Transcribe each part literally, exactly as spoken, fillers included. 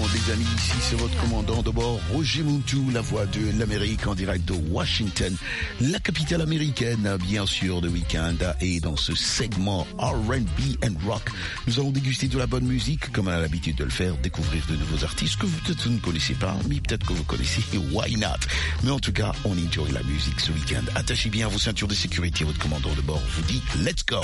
les amis, ici c'est votre commandant de bord, Roger Muntu, la voix de l'Amérique en direct de Washington, la capitale américaine, bien sûr, de week-end. Et dans ce segment R and B and Rock, nous allons déguster de la bonne musique, comme on a l'habitude de le faire, découvrir de nouveaux artistes que vous peut-être ne connaissez pas, mais peut-être que vous connaissez, why not? Mais en tout cas, on enjoy la musique ce week-end. Attachez bien vos ceintures de sécurité, votre commandant de bord vous dit, let's go!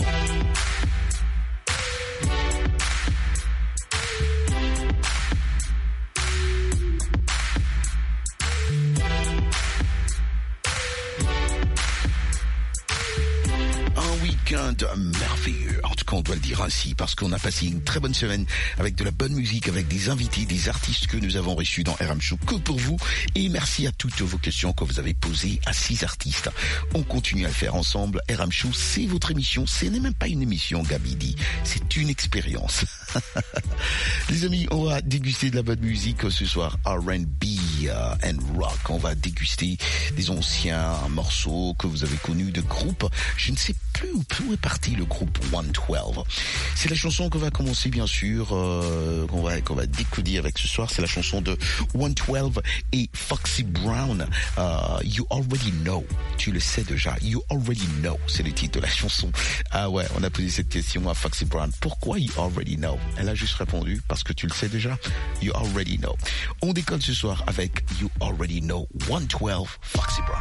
Merveilleux. En tout cas, on doit le dire ainsi parce qu'on a passé une très bonne semaine avec de la bonne musique, avec des invités, des artistes que nous avons reçus dans R M Show que pour vous. Et merci à toutes vos questions que vous avez posées à six artistes. On continue à le faire ensemble. R M Show, c'est votre émission. Ce n'est même pas une émission, Gabi dit. C'est une expérience. Les amis, on va déguster de la bonne musique ce soir. R and B uh, and rock. On va déguster des anciens morceaux que vous avez connus de groupes. Je ne sais plus où, où est parti le groupe one twelve. C'est la chanson qu'on va commencer, bien sûr, euh, qu'on va, qu'on va découvrir avec ce soir. C'est la chanson de one twelve et Foxy Brown. Uh, you already know. Tu le sais déjà. You already know. C'est le titre de la chanson. Ah ouais, on a posé cette question à Foxy Brown. Pourquoi you already know? Elle a juste répondu parce que tu le sais déjà. You already know. On décolle ce soir avec You Already Know, one twelve, Foxy Brown.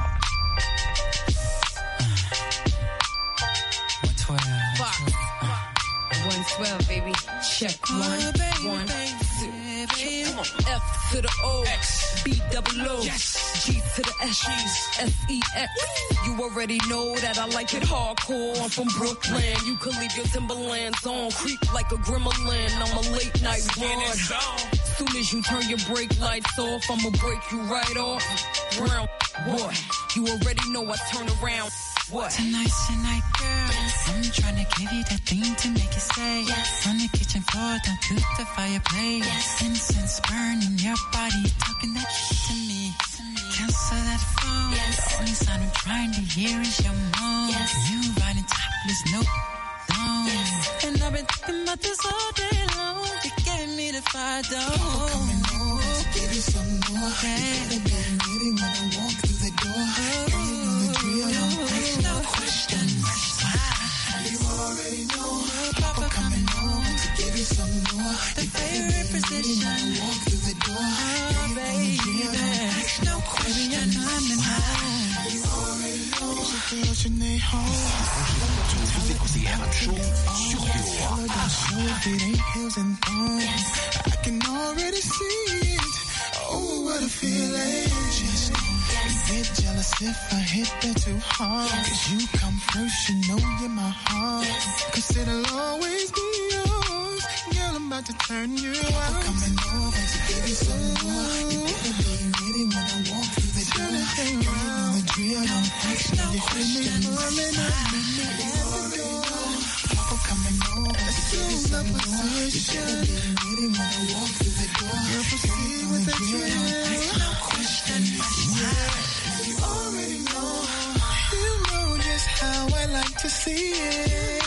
one twelve, baby. Check one, one, two. Come on. F to the O, X, B double O, yes. G to the S, S E X. You already know that I like it hardcore. I'm from Brooklyn. You can leave your Timberlands on, creep like a gremlin. I'm a late night run. Soon as you turn your brake lights off, I'ma break you right off. Brown, boy, you already know I turn around. What? Tonight's your night, girl. Yes. I'm tryna give you that thing to make you say yes. On the kitchen floor, down to the fireplace. Yes. Incense burning your body, talking that shit to me. To me. Cancel that phone. Yes. The only sound I'm trying to hear is your moan. Yes. You riding topless, no thong. Yes. And I've been thinking about this all day long. You gave me the fire, dog. People coming over to give you some more. Okay. You better be ready when I walk through the door. Oh. Girl, you know the drill, don't ask no questions. You already know. Papa coming home to give you some more. The favorite position. When I walk through the door. Oh, baby, don't ask no questions. Baby, I know I'm in high. You already know. Je n'ai Vous écoutez R M Show sur Yo. I can already see it. Oh, what a feeling. Just know you get jealous if I hit that too hard. Cause you come first, you know you're my heart. Cause it'll always be yours. Girl, I'm about to turn you out. Coming over to give you some more. You better be ready when I walk through the door. Girl, you know the drill, don't ask no questions. Papa coming over to give you some more. You better be ready when I walk through the door. Girl, proceed with the drill, don't ask no questions. You already know. You know just how I like to see it.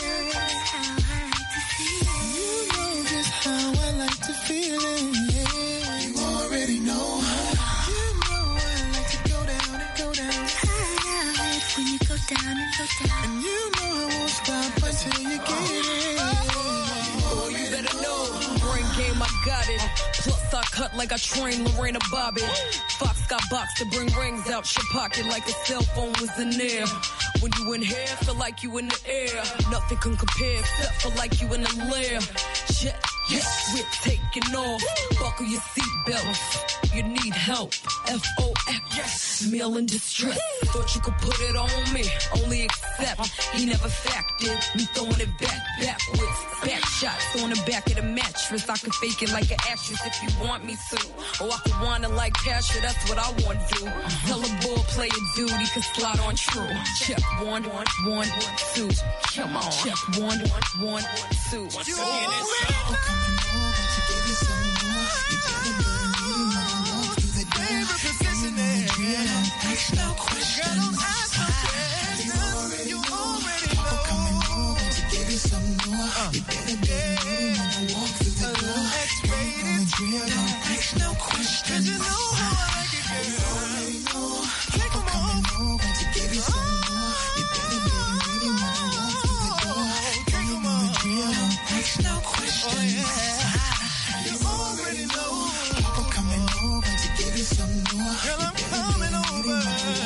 You know just how I like to feel it. You already know. You know I like to go down and go down. I like when you go down and go down. And you know I won't stop until you get it. Oh, you better know. Brain game, I got it. Plus I cut like I trained Lorena Bobbitt. Fox got boxed to bring rings out your pocket like a cell phone was in there. When you in here, feel like you in the air. Nothing can compare except for like you in the lair. Jet, yes, we're taking off. Buckle your seatbelts. You need help. F O X, yes, meal in distress. Thought you could put it on me, only accept. He never factored me throwing it back backwards. Back shots on the back of the mattress. I can fake it like an actress if you want me to. Or I could wanna like Pasha, that's what I want to do. Tell a ball player dude he can slide on true. Check one, one, one, two. Come on. Check one, one, one, two. Once again, it's all coming over to give you some more. You better be ready when I walk through the door. Favorite position there. Don't ask no questions. Girl, don't ask no questions. You already know. Papa coming over to give you some more. You better be ready when I walk through the door. You know the drill. Don't ask ask no questions. You know how I like it, girl. You already know. Keep on coming over to give you some more. You better get ready when I walk through the door. Girl, you know the drill. Don't ask no questions. Oh, yeah. You already know. Keep on coming over to give you some more. Girl, I'm coming over.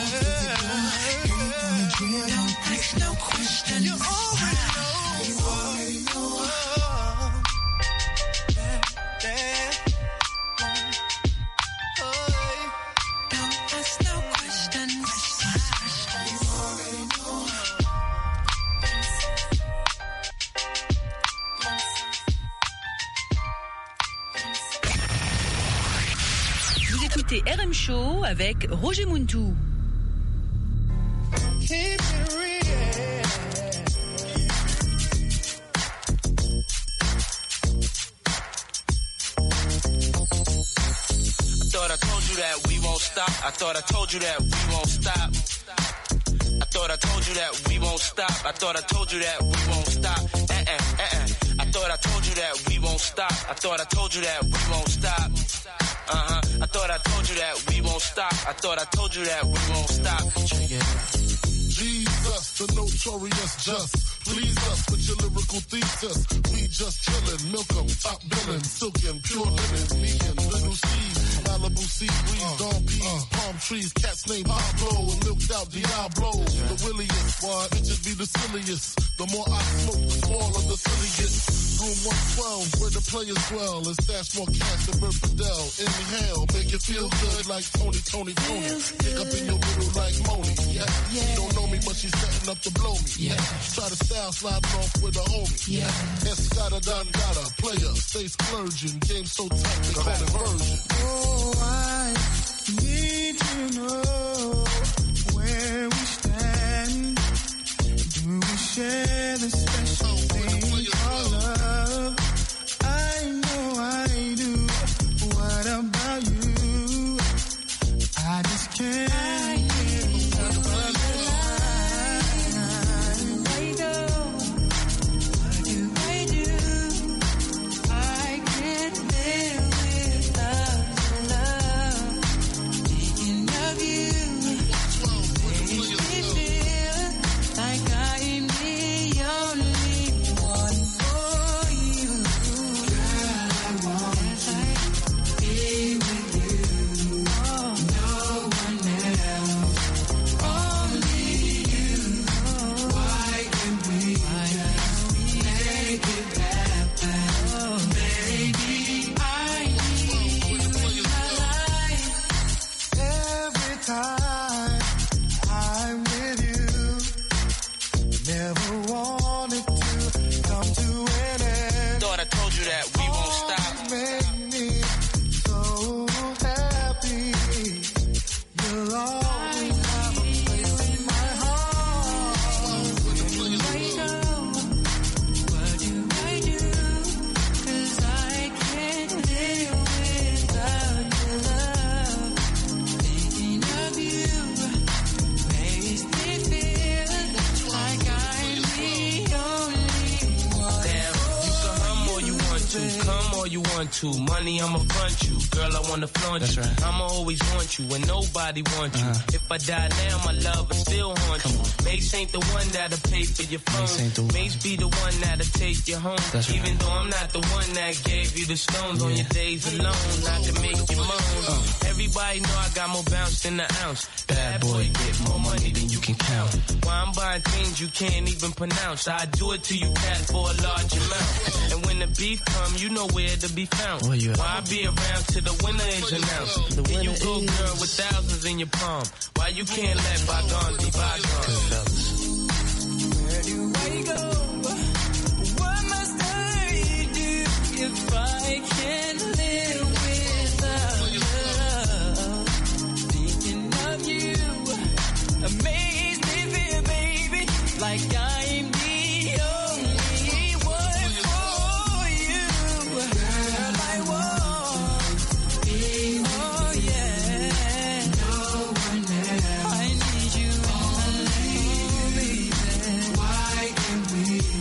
Don't ask no questions. You already know. You already know. Yeah, yeah. Oh, don't ask no questions. You already know. Vous écoutez R M Show avec Roger Muntou. Keep it real. I thought I told you that we won't stop. I thought I told you that we won't stop. I thought I told you that we won't stop. I thought I told you that we won't stop. Uh-uh, uh-uh. I thought I told you that we won't stop. I thought I told you that we won't stop. Uh-huh. I thought I told you that we won't stop. I thought I told you that we won't stop. Check it out. Jesus, the notorious just. Please us with your lyrical thesis. We just chillin', milk 'em, top billin', silkin', pure linen, me and little Steve, Malibu sea breeze, uh, dawn peas, uh, palm trees, cats named Pablo, and milked out Diablo. The williest, why bitches be the silliest. The more I smoke, the smaller the silliest. Room one twelve, where the players dwell, and stash more cash than Bert Fidel. Inhale, make you feel good like Tony, Tony, Tony. Pick up in your middle like Moni. Yeah, yeah. Don't know me, but she's setting up to blow me. Yeah, try to style sliding off with a homie. Yeah, Escada Dandada, player, stay splurging. Game so tight, they call it version. Oh, I need to know where we stand. Do we share the special thing called love? I know I do. What about you? I just can't. To money, I'ma front you. Girl, I wanna flaunt That's you. Right. I'ma always want you when nobody wants you. Uh-huh. If I die now, my love will still haunt Come you. On. Mace ain't the one that'll pay for your phone. Mace, Mace be the one that'll take you home. That's Even right. though I'm not the one that gave you the stones yeah. on your days alone, I can make you moan. Uh. Everybody know I got more bounce than an ounce. Bad boy, get more money than you can count. Why I'm buying things you can't even pronounce. I do it to you, cat, for a large amount. And when the beef come, you know where to be found. Why I be around till the winner is announced? The Then you go, is... girl, with thousands in your palm. Why you can't let bygones be bygones? Where do I go? What must I do if I can't live without love? Thinking of you, amazed me, baby, like I'm the only one for you. Girl, I want you. Oh yeah, no one else. I need you in my life, baby. Why can't we?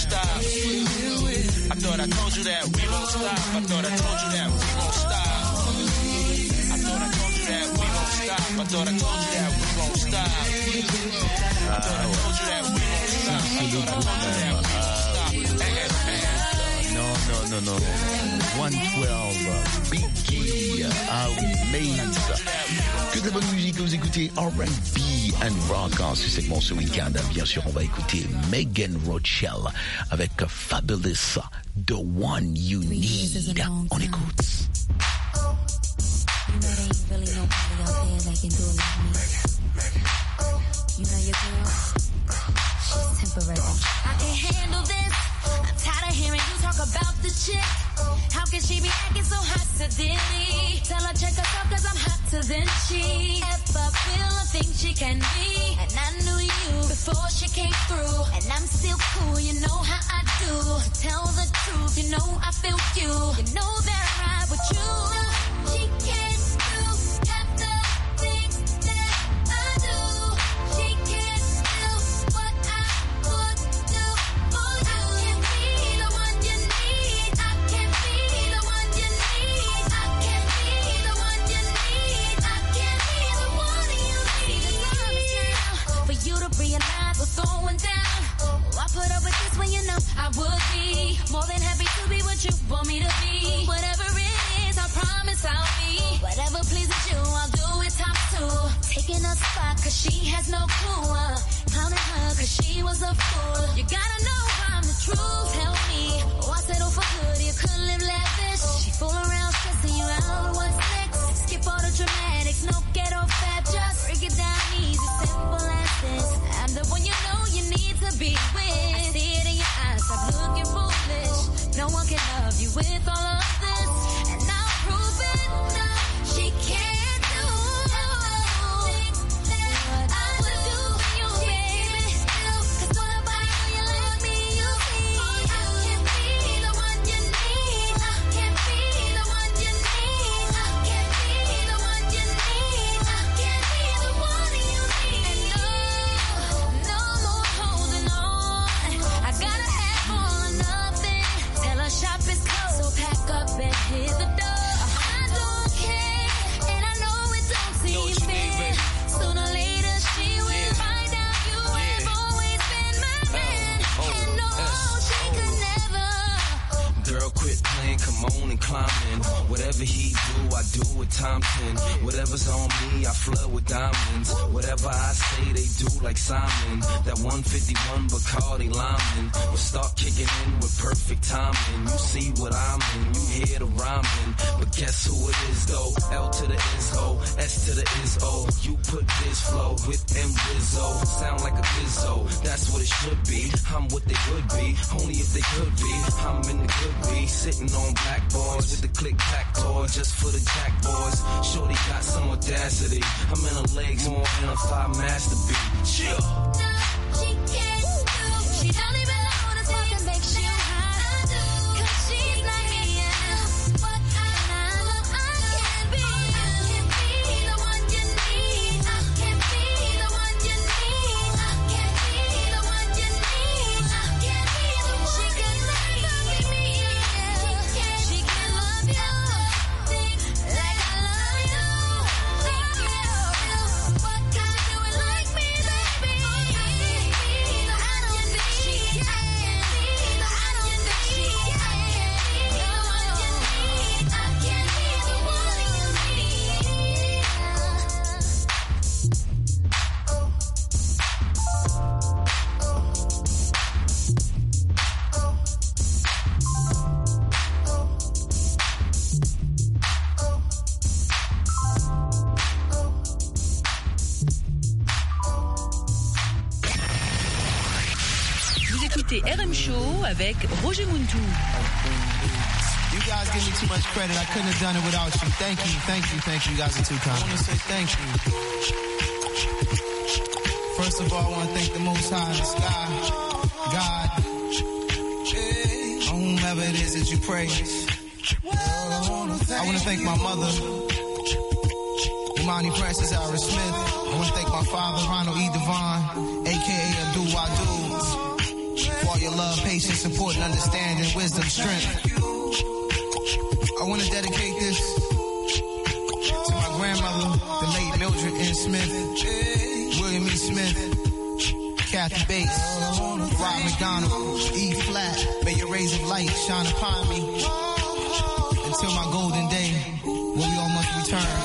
stop. I thought I told you that we won't stop. I thought I told you that we won't stop. I thought I told you that we won't stop. I thought I told you that we won't stop. I thought I told you that we won't stop. I thought I told you that we won't stop. No, no, no, no. one twelve, Biggie, How We Made. Que de la bonne musique, vous écoutez R and B and Rock en ce segment ce week-end. Bien sûr, on va écouter Megan Rochelle avec Fabulous, The One You Need. On écoute. You know there ain't really nobody out there that can do it like me. You know your girl, she's temporary. I can't handle this. I'm tired of hearing you talk about the chick. How can she be acting so hot to Diddy? Tell her check herself cause I'm hotter than she ever feel or think she can be. And I knew you before she came through. And I'm still cool, you know how I do. To tell the truth, you know I feel you. You know that I ride with you. She can't do half the things that I do. She can't do what I would do for you. I can't be the one you need. I can't be the one you need. I can't be the one you need. I can't be the one you need. The time is now for you to realize what's going down. Oh, I put up with this when you know I would be more than happy to be what you want me to be. Whatever it is, I promise I'll be whatever pleases you. I'll do it times two. Taking a spot cause she has no clue. Uh, clowning her cause she was a fool. You gotta know I'm the truth. Tell me, oh I settle for good. You could live lavish. She fool around stressing you out. What's next? Skip all the dramatics. No ghetto fab. Just break it down easy. Simple as this. I'm the one you know you need to be with. I see it in your eyes. Stop looking foolish. No one can love you with all of this. And I'll prove it. No, she can't do things that I would do for you, baby. Cause don't nobody know you like me, you see. I can't be the one you need. I can't be the one you need. I can't be the one you need. I can't be the one you need. And no, no more holding on. I gotta have all or nothing. Tell her shop is closed, so pack up and hit the door. I don't care, and I know it don't seem fair. Sooner or later she will find out you have always been my man. And no, she could never. Girl, quit playing, come on and climb in. Whatever he do, I do with time ten. Whatever's on me, I flood with diamonds. Whatever I say, they do like Simon. That one fifty-one Bacardi Lyman will start kicking in with perfect timing. You see what I'm in, you hear the rhyming. But guess who it is though? L to the is O, S to the is O. You put this flow with M Rizzo. Sound like a Bizzo, that's what it should be. I'm what they would be, only if they could be. I'm in the good be, sitting on blackboards with the click clack toy just for the jack boys. Shorty got some audacity. I'm in her legs more than a five master beat. Chill. No, she can't do. She don't even know the stuff that makes you high. Cause she's like me and what I know I can't be. I can't be the one you need. I can't be the one you need. I can't be the one you need. I can't be the one. She can never be me. She can love you like I love you. What can I do it like me, baby? I don't think she can. I don't think she can. The one you need. I can't be the one you need. Vous écoutez R M Show avec Roger Muntu. You guys give me too much credit. I couldn't have done it without you. Thank you, thank you, thank you. You guys are too kind. I want to say thank you. First of all, I want to thank the Most High in the sky, God, or whomever it is that you praise. I want to thank my mother, Imani Francis Ira Smith. I want to thank my father, Ronald E. Devon, a k a. Abdul Wadud, for all your love, patience, support, and understanding, wisdom, strength. I want to dedicate this to my grandmother, the late Mildred N. Smith, William E. Smith, Kathy Bates, Rob McDonald, E. Flat. May your rays of light shine upon me until my golden day when we all must return.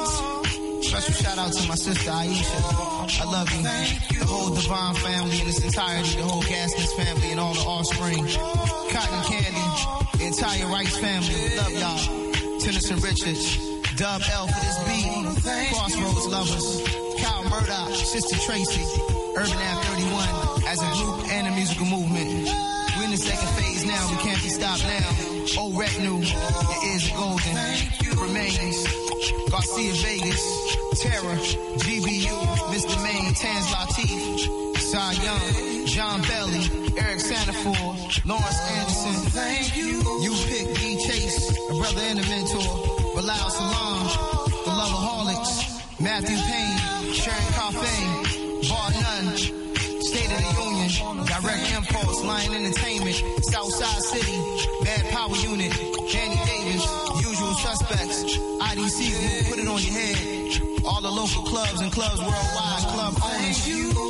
Special shout out to my sister Aisha. I love you. The whole Divine family in its entirety, the whole Gaskins family and all the offspring. Cotton Candy, the entire Rice family. Love y'all. Tennyson Richards, Dub L for this beat. Crossroads Lovers, Kyle Murdoch, Sister Tracy, Urban Ave thirty-one as a group and a musical movement. We're in the second phase now, we can't be stopped now. Old retinue, your ears are golden. Remains, Garcia Vegas, Terror, G B U, Mister Maine, Tans Latif, Cy Young, John Belly, Eric Santafor, Lawrence Anderson. Thank you. You pick D Chase, a brother and a mentor. Bilal Salam, the Loveaholics, Matthew Payne, Sharon Coffey, Bar None, State of the Union, Direct Impulse, Lion Entertainment, Southside City, Bad Power Unit, Danny Davis, Usual Suspects, I D C Group, Put It On Your Head, all the local clubs and clubs worldwide, club owners,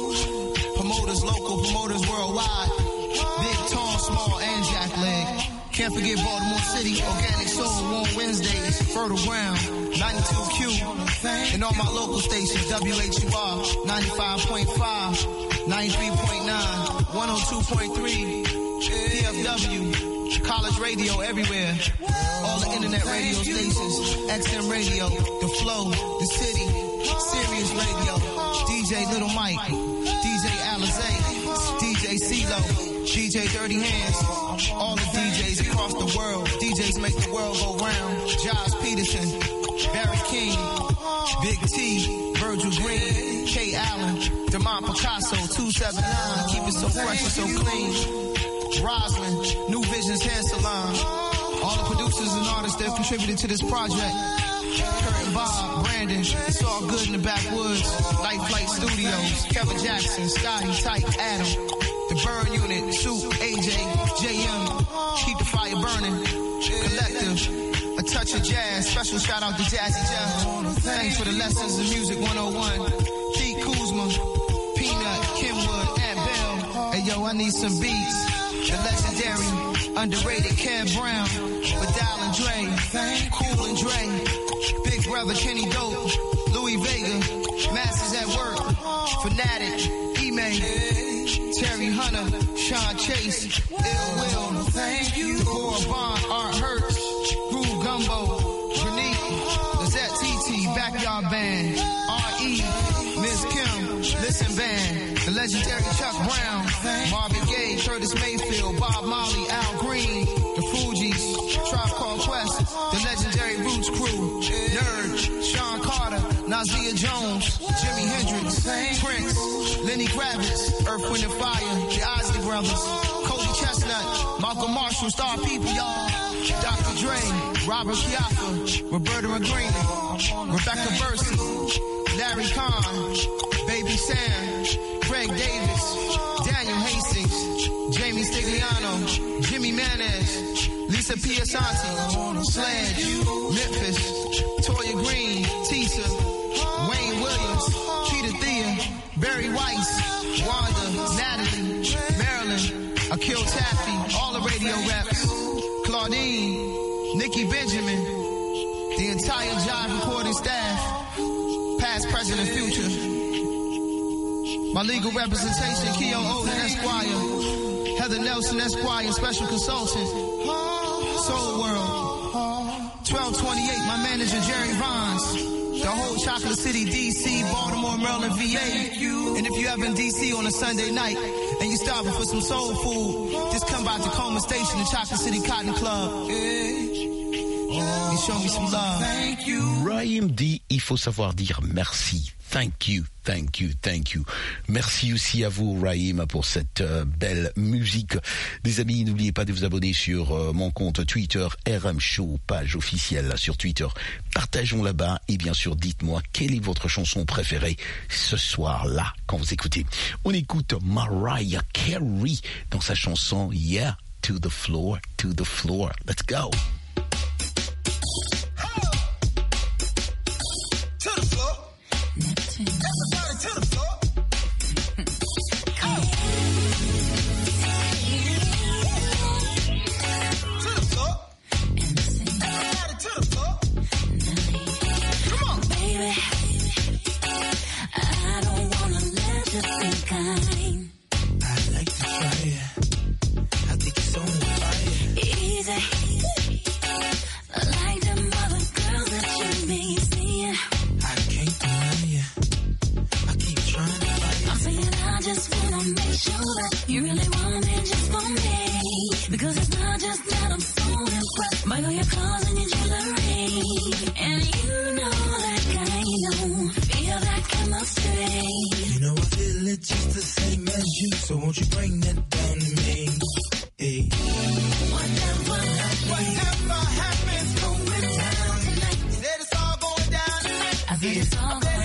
promoters, local promoters worldwide, big, tall, small, and jackleg. Can't forget Baltimore City, Organic Soul, Warm Wednesdays, Fertile Ground, ninety-two Q, and all my local stations, W H U R, ninety-five point five, ninety-three point nine, one oh two point three, P F W, College Radio everywhere, all the internet radio stations, X M Radio, The Flow, The City, Sirius Radio, D J Little Mike, D J Alizé, D J CeeLo, D J Dirty Hands, all the D Js across the world. D Js make the world go round. Josh Peterson, Barry King, Big T, Virgil Green, Kay Allen, DeMont Picasso, two seven nine, keep it so fresh and so clean. Roslyn, New Visions Hair Salon, all the producers and artists that have contributed to this project. Kurt and Bob, Brandon, It's All Good in the Backwoods, Light Flight Studios, Kevin Jackson, Scotty, Tyke, Adam, The Burn Unit, Soup, A J, J M, Keep the Fire Burning, Collective, A Touch of Jazz, special shout out to Jazzy Jeff, thanks for the lessons of music one oh one, Pete Kuzma, Peanut, Kenwood, and Bell, hey yo, I need some beats, the legendary, underrated Kev Brown, Vidal and Dre, Cool and Dre, Big Brother Kenny Dope, Louis Vega, Masters at Work, Fanatic, E-May, Terry Hunter, Sean Chase, Ill Will, thank you, Deborah Bond, Art Hurts, Groove Gumbo, Granique, Lizette T T, Backyard Band, R E, Miss Kim, Listen Band, the legendary Chuck Brown, Marvin Gaye, Curtis Mayfield, Bob Marley, Al Green, the Fugees, Tribe Called Quest, the legendary Roots Crew, Nerd, Sean Carter, Nazia Jones, Jimi Hendrix, Prince, Lenny Kravitz, Earth, Wind and Fire, the Isley Brothers, Cody Chestnut, Malcolm Marshall, Star People, y'all, Doctor Dre, Robert Chiaffa, Roberta McGreen, Rebecca Bursey, Larry Kahn, Baby Sam, Craig Davis, Daniel Hastings, Jamie Stigliano, Jimmy Manez, Lisa Piasanti, Sledge, Memphis, Toya Green, Tisa, Wayne Williams, Peter Thea, Barry Weiss, Wanda, Natalie, Marilyn, Akil Taffy, all the radio reps, Claudine, Nikki Benjamin, the entire Jive recording staff, past, present, and future. My legal representation, Keo Oden Esquire, Heather Nelson Esquire, special consultant, Soul World, twelve twenty-eight, my manager, Jerry Vons, the whole Chocolate City, D C, Baltimore, Maryland, V A. And if you ever in D C on a Sunday night and you're starving for some soul food, just come by Tacoma Station, the Chocolate City Cotton Club. You show me some love. Thank you. Raïm dit, il faut savoir dire merci. Thank you, thank you, thank you. Merci aussi à vous, Raïm, pour cette euh, belle musique. Les amis, n'oubliez pas de vous abonner sur euh, mon compte Twitter, R M Show, page officielle sur Twitter. Partageons là-bas et bien sûr, dites-moi quelle est votre chanson préférée ce soir-là quand vous écoutez. On écoute Mariah Carey dans sa chanson Yeah, to the floor, to the floor. Let's go. You really want me just for me, because it's not just that I'm so impressed by all your clothes and your jewelry, and you know that I know, feel that chemistry. You know I feel it just the same as you, so won't you bring that down to me? Hey. Whatever, whatever happens going down tonight, said it's all going down tonight. I feel it's all going down.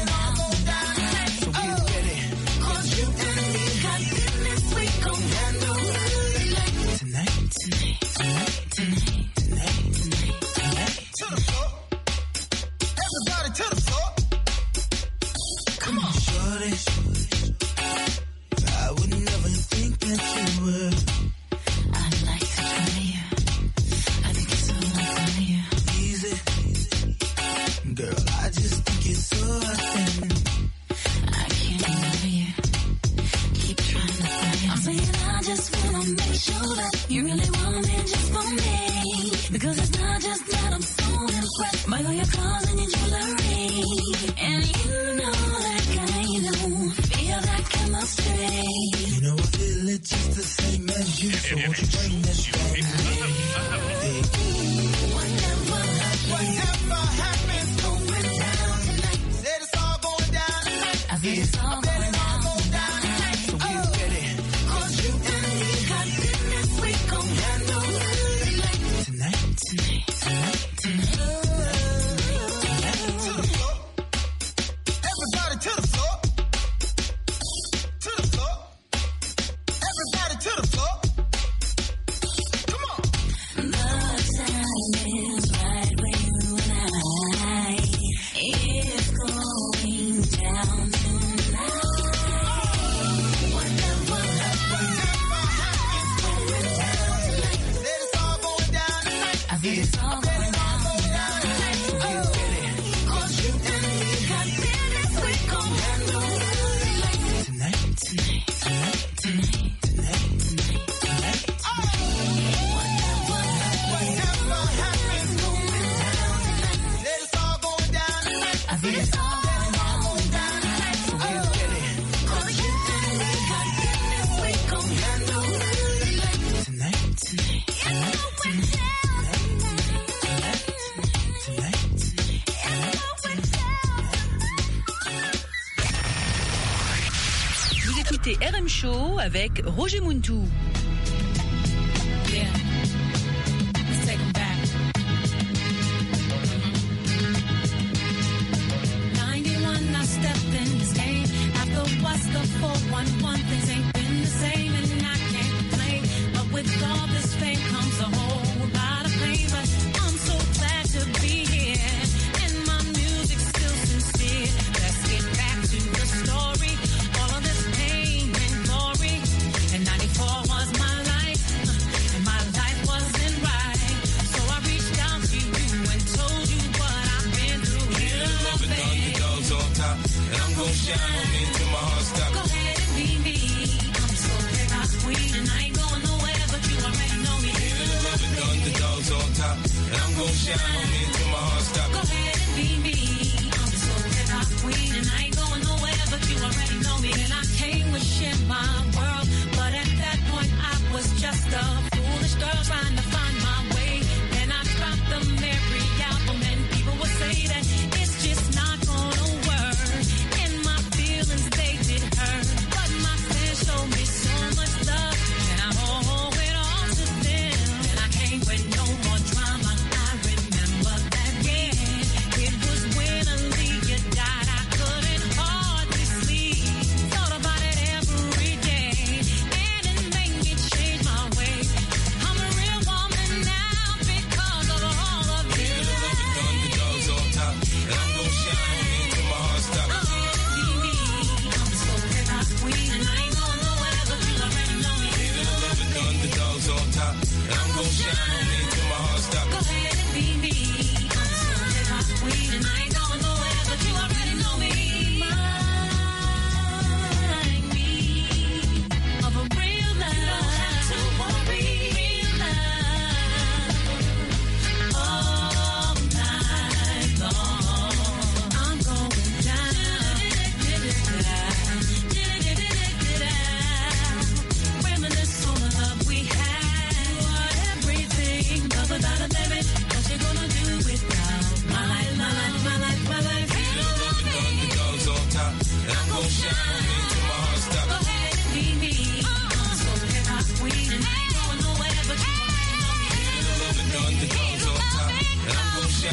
R M Show avec Roger Muntou. Yeah. Let's take 'em back. ninety-one, I stepped in this game. After what's the four one one, things ain't been the same, and I can't complain. But with all this fame comes a whole lot of pain. But I'm so glad to be here, and my music's still sincere. Let's get back to the story. All of this pain and glory. And ninety-four was my life, and my life wasn't right. So I reached out to you and told you what I've been through. Here Love it, underdogs on top, and I'm gon' shine on me until my heart stops. Go ahead and be me. I'm so hip-hop queen, and I ain't going nowhere, but you already know me. Love it, underdogs on top, and I'm gon' shine on me until my heart stops. Go ahead and be me. I'm so hip-hop queen, and I ain't going nowhere, but you already know me. And I came with shit my world, but at that point I was just a foolish girl trying to find my way. And I dropped the Mary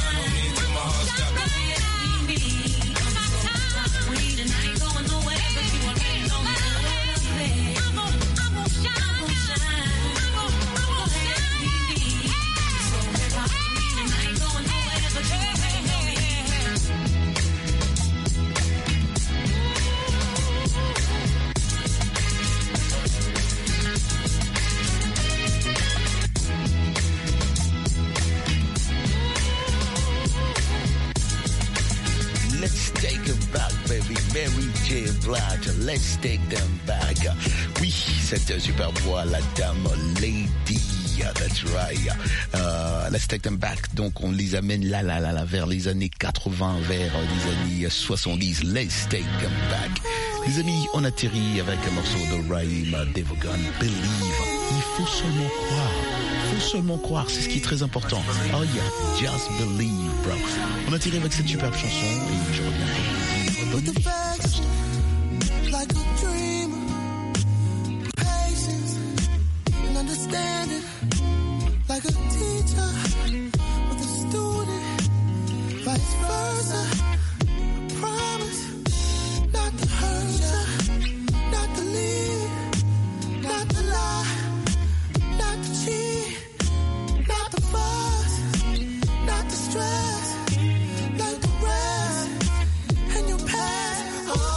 Let's take them back. Oui, cette super voix, la dame Lady. That's right. Uh, let's take them back. Donc, on les amène là, là, là, là, vers les années quatre-vingts, vers les années soixante-dix. Let's take them back. Les amis, on atterrit avec un morceau de Raheem Devaughan, Believe. Il faut seulement croire. Il faut seulement croire. C'est ce qui est très important. Oh yeah, just believe, bro. On atterrit avec cette superbe chanson et je reviens pour vous dire bonne nuit. Like a dream, patience and understanding. Like a teacher with a student, vice versa. I promise not to hurt you, not to leave, not to lie, not to cheat, not to fuss, not to stress, like the rest in your past. Oh.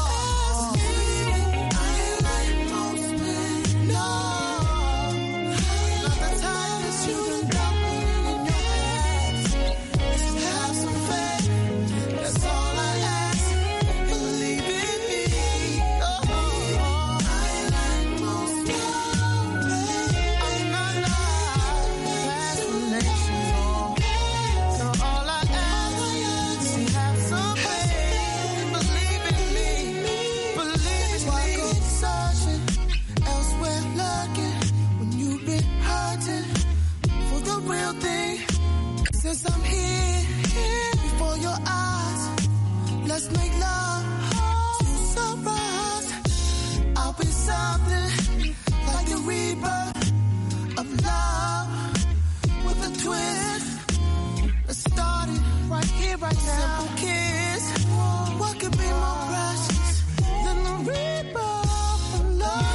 Since I'm here, here before your eyes, let's make love to sunrise. I'll be something like the rebirth of love with a twist. Let's start it right here, right now. Simple kiss. What could be more precious than the rebirth of love?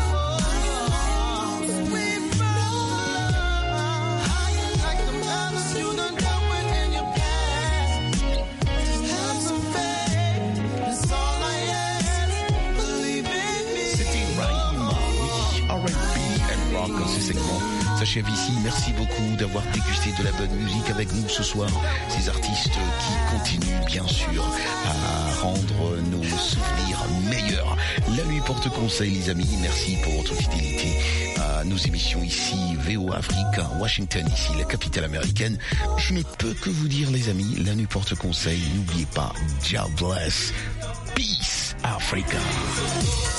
Ce segment s'achève ici. Merci beaucoup d'avoir dégusté de la bonne musique avec nous ce soir. Ces artistes qui continuent bien sûr à rendre nos souvenirs meilleurs. La nuit porte conseil, les amis. Merci pour votre fidélité à nos émissions ici, V O Afrique, Washington, ici, la capitale américaine. Je ne peux que vous dire, les amis, la nuit porte conseil. N'oubliez pas, God bless. Peace, Africa.